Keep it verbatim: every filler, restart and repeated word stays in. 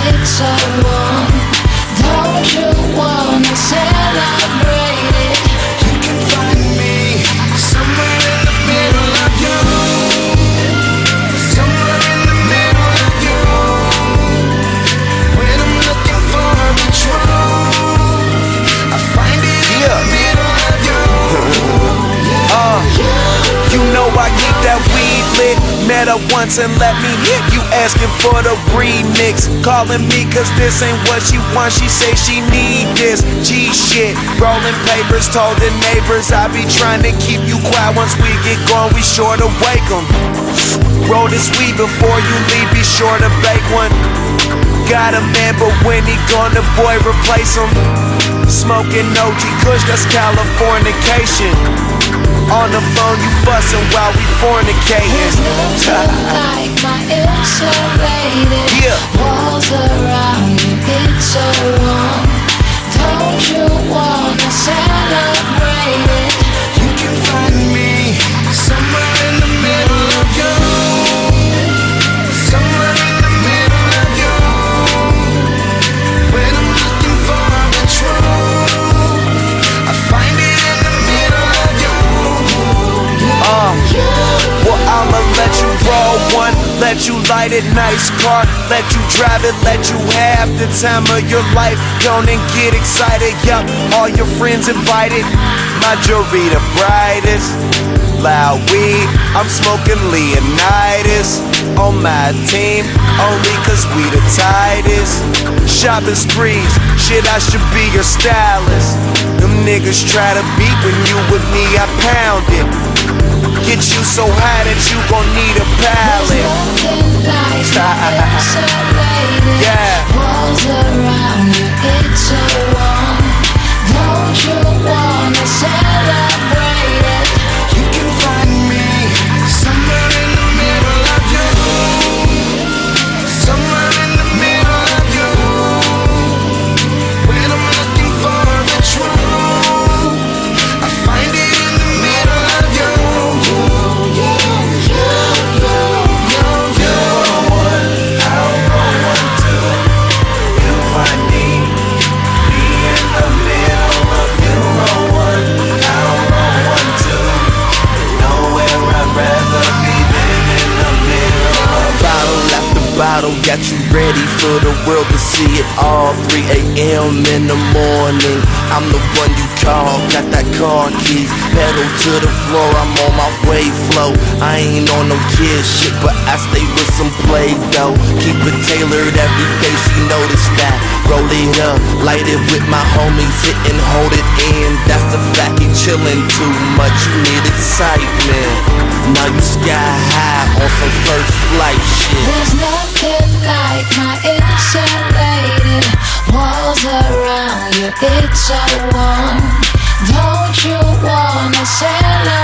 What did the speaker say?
it's so warm. Don't you wanna celebrate it? You can find me somewhere in the middle of you, somewhere in the middle of you. When I'm looking for the truth, I find it in yeah. the middle of you. uh, you know I keep that weed lit. Met her once and let me hit. You asking for the remix, calling me cause this ain't what she wants. She say she need this G shit. Rolling papers, told the neighbors I be trying to keep you quiet. Once we get going, we sure to wake 'em. Roll this weed before you leave, be sure to bake one. Got a man, but when he gone, the boy replace him. Smoking O G Kush, that's Californication. On the phone, you fussin' while we fornicating. There's nothing like my insulated yeah. walls around you, it's so warm. Don't you wanna celebrate it? You can find me somewhere in the middle of you, somewhere in the middle of you. When I'm looking for the truth, I find it in the middle of you. Uh, well, I'ma let you roll one, let you light it, nice car, let you drive it, let you have the time of your life. Don't and get excited, yup, all your friends invited. My jewelry the brightest, loud weed, I'm smoking Leonidas. On my team, only cause we the tightest. Shopping sprees, shit I should be your stylist. Them niggas try to beat when you with me, I pound it. Get you so high that you gon' need a pallet. Yeah. Walls around you, it's so warm. Don't you wanna celebrate it? You can find me somewhere in the middle of you, somewhere in the middle of you. When I'm looking for the truth, I find it in the middle of you. Bottle got you ready for the world to see it all. Three A M in the morning, I'm the one you call. Got that car keys, pedal to the floor, I'm on my way flow. I ain't on no kid shit, but I stay with some Play-Doh. Keep it tailored every day, she notice that. Roll it up, light it with my homies, hit and hold it in. That's the fact, he chillin' too much, you need excitement. Now you sky high on some first flight shit. There's nothing like my insulated walls around you, it's so warm. Don't you wanna celebrate?